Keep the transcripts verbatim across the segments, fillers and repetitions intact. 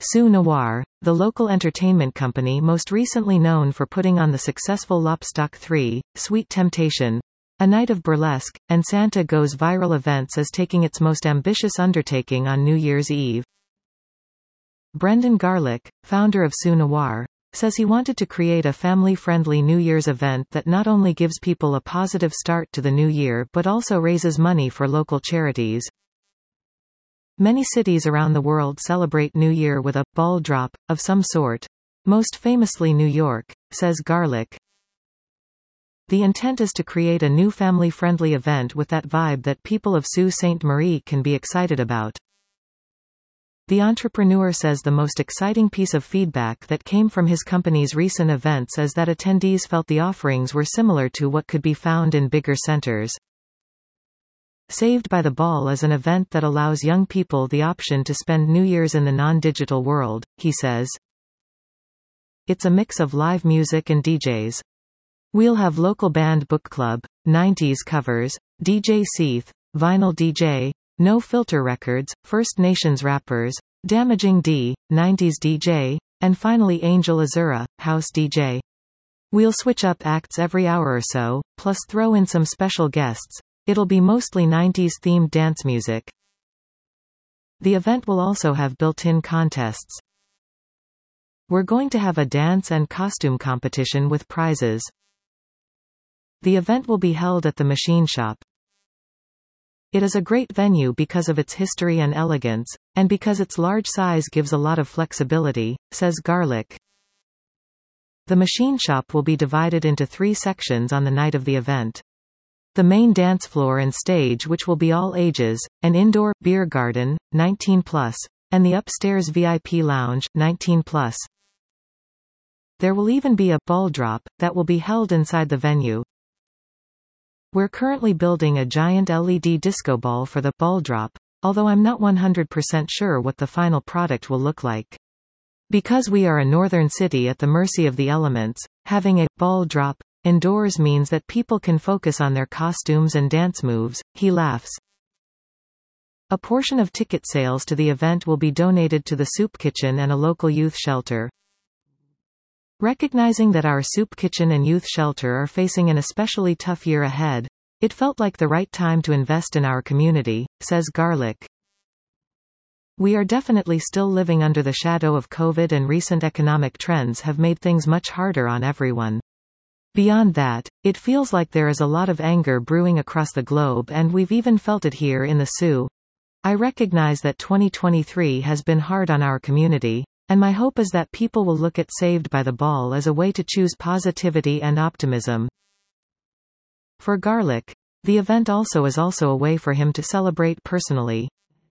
Sue Noir, the local entertainment company most recently known for putting on the successful Lopstock three, Sweet Temptation, a night of burlesque, and Santa Goes Viral events, is taking its most ambitious undertaking on New Year's Eve. Brendan Garlick, founder of Sue Noir, says he wanted to create a family-friendly New Year's event that not only gives people a positive start to the new year but also raises money for local charities. Many cities around the world celebrate New Year with a ball drop of some sort. Most famously New York, says Garlick. The intent is to create a new family-friendly event with that vibe that people of Sault Ste. Marie can be excited about. The entrepreneur says the most exciting piece of feedback that came from his company's recent events is that attendees felt the offerings were similar to what could be found in bigger centers. Saved by the Ball is an event that allows young people the option to spend New Year's in the non-digital world, he says. It's a mix of live music and D Js. We'll have local band book club, nineties covers, D J Seath, vinyl D J, No Filter Records, First Nations rappers, Damaging D, nineties D J, and finally Angel Azura, house D J. We'll switch up acts every hour or so, plus throw in some special guests. It'll be mostly nineties-themed dance music. The event will also have built-in contests. We're going to have a dance and costume competition with prizes. The event will be held at the Machine Shop. It is a great venue because of its history and elegance, and because its large size gives a lot of flexibility, says Garlick. The Machine Shop will be divided into three sections on the night of the event. The main dance floor and stage, which will be all ages, an indoor beer garden, nineteen plus, and the upstairs V I P lounge, nineteen plus. There will even be a ball drop that will be held inside the venue. We're currently building a giant L E D disco ball for the ball drop, although I'm not one hundred percent sure what the final product will look like. Because we are a northern city at the mercy of the elements, having a ball drop indoors means that people can focus on their costumes and dance moves, he laughs. A portion of ticket sales to the event will be donated to the Soup Kitchen and a local youth shelter. Recognizing that our soup kitchen and youth shelter are facing an especially tough year ahead, it felt like the right time to invest in our community, says Garlick. We are definitely still living under the shadow of COVID, and recent economic trends have made things much harder on everyone. Beyond that, it feels like there is a lot of anger brewing across the globe, and we've even felt it here in the Soo. I recognize that twenty twenty-three has been hard on our community, and my hope is that people will look at Saved by the Ball as a way to choose positivity and optimism. For Garlick, the event also is also a way for him to celebrate personally.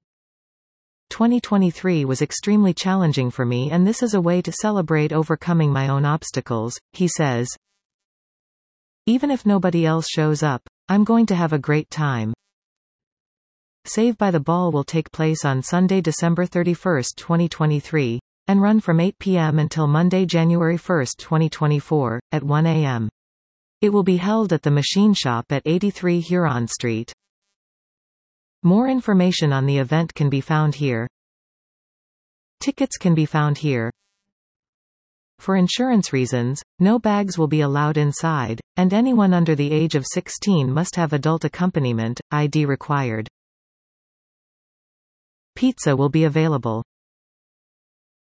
twenty twenty-three was extremely challenging for me, and this is a way to celebrate overcoming my own obstacles, he says. Even if nobody else shows up, I'm going to have a great time. Saved by the Ball will take place on Sunday, December thirty-first, twenty twenty-three, and run from eight p m until Monday, January first, twenty twenty-four, at one a m It will be held at the Machine Shop at eighty-three Huron Street. More information on the event can be found here. Tickets can be found here. For insurance reasons, no bags will be allowed inside, and anyone under the age of sixteen must have adult accompaniment, I D required. Pizza will be available.